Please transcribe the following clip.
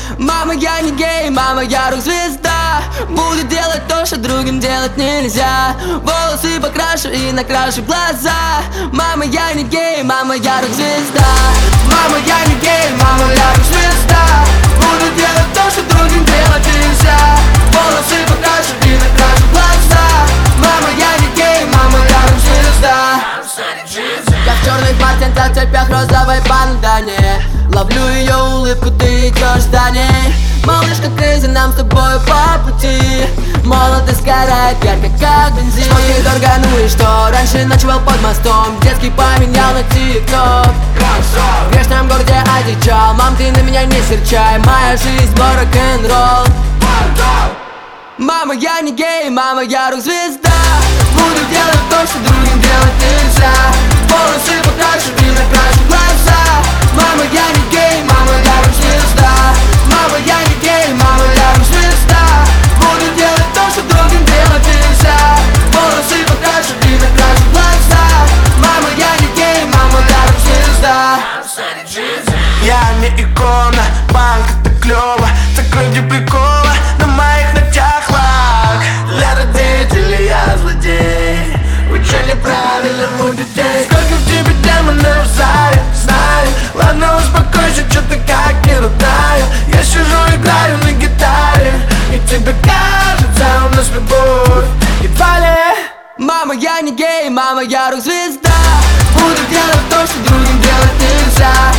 Мама, я не гей, мама, я рок-звезда. Буду делать то, что другим делать нельзя. Волосы покрашу и накрашу глаза. Мама, я не гей, мама, я рок-звезда. Мама, я не гей, мама, я рок-звезда. Буду делать то, что другим делать нельзя. Волосы покрашу и накрашу глаза. Мама, я не гей, мама, я рок-звезда. Я в черных мартинках, цепях, розовой бандане. Ловлю ее улыбку, ты идешь за ней. Малышка Крейзи, нам с тобой по пути. Молодость сгорает ярко, как бензин. Шмотки дорганули, что раньше ночевал под мостом. Детский поменял на тик-ток. В грешном городе одичал. Мам, ты на меня не серчай. Моя жизнь был рок-н-ролл. Мама, я не гей, мама, я рок-звезда. Буду делать то, что другим делать нельзя. Волосы покрашу и накрашу глаза. Мама, я не гей, мама, я рок-звезда. Мама, я не гей, мама, я рок-звезда. Буду делать то, что другим делать нельзя. Волосы покрашу и накрашу глаза. Мама, я не гей, мама, я рок-звезда. Я не икона, банк это клёво. Так ради прикола на моих ногтях лак. Для родителей я злодей. Вы чё неправильно будете? Сколько в тебе демонов знаю. Ладно, успокойся, чё ты как не родная. Я сижу, играю на гитаре. И тебе кажется, у нас любовь едва ли. Мама, я не гей, мама, я рок-звезда. Буду делать то, что другим делать нельзя.